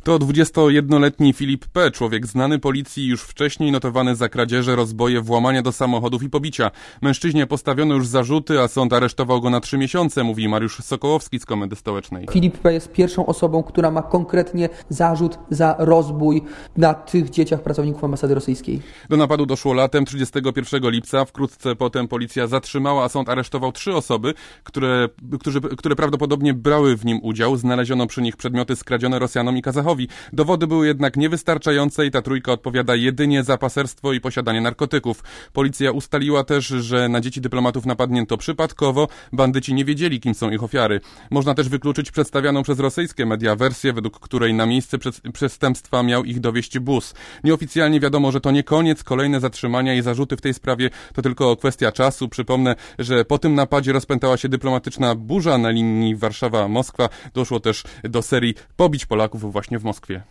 To 21-letni Filip P., człowiek znany policji, już wcześniej notowany za kradzieże, rozboje, włamania do samochodów i pobicia. Mężczyźnie postawiono już zarzuty, a sąd aresztował go na 3 miesiące, mówi Mariusz Sokołowski z Komendy Stołecznej. Filip P. jest pierwszą osobą, która ma konkretnie zarzut za rozbój na tych dzieciach pracowników ambasady rosyjskiej. Do napadu doszło latem 31 lipca. Wkrótce potem policja zatrzymała, a sąd aresztował 3 osoby, które prawdopodobnie brały w nim udział. Znaleziono przy nich przedmioty skradzione Rosjanom i Kazachowi. Dowody były jednak niewystarczające i ta trójka odpowiada jedynie za paserstwo i posiadanie narkotyków. Policja ustaliła też, że na dzieci dyplomatów napadnięto przypadkowo. Bandyci nie wiedzieli, kim są ich ofiary. Można też wykluczyć przedstawianą przez rosyjskie media wersję, według której na miejsce przestępstwa miał ich dowieść bus. Nieoficjalnie wiadomo, że to nie koniec. Kolejne zatrzymania i zarzuty w tej sprawie to tylko kwestia czasu. Przypomnę, że po tym napadzie rozpętała się dyplomatyczna burza na linii Warszawa-Moskwa. Doszło też do serii pobić Polaków właśnie w Moskwie.